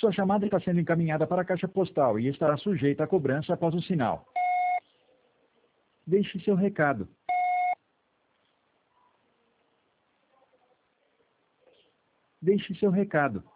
Sua chamada está sendo encaminhada para a caixa postal e estará sujeita a cobrança após o sinal. Deixe seu recado. Deixe seu recado.